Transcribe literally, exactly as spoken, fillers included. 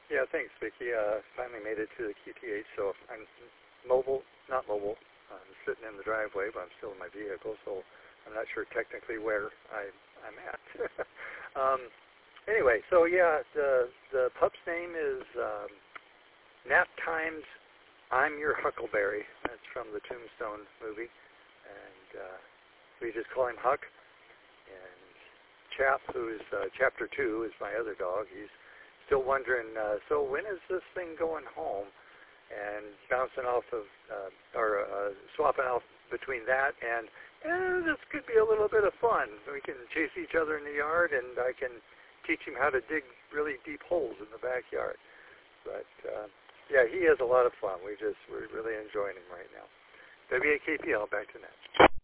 Yeah, thanks, Vicki. Uh, finally made it to the Q T H, so I'm mobile, not mobile. I'm sitting in the driveway, but I'm still in my vehicle, so I'm not sure technically where I, I'm at. um, anyway, so yeah, the the pup's name is um, Nap Times. I'm Your Huckleberry. That's from the Tombstone movie, and uh, we just call him Huck. And Chap, who's uh, chapter two, is my other dog. He's still wondering, uh, so when is this thing going home? And bouncing off of, uh, or uh, swapping off between that and, eh, this could be a little bit of fun. We can chase each other in the yard, and I can teach him how to dig really deep holes in the backyard. But, uh, yeah, he has a lot of fun. We just, we're really enjoying him right now. W A K P L, back to Nat.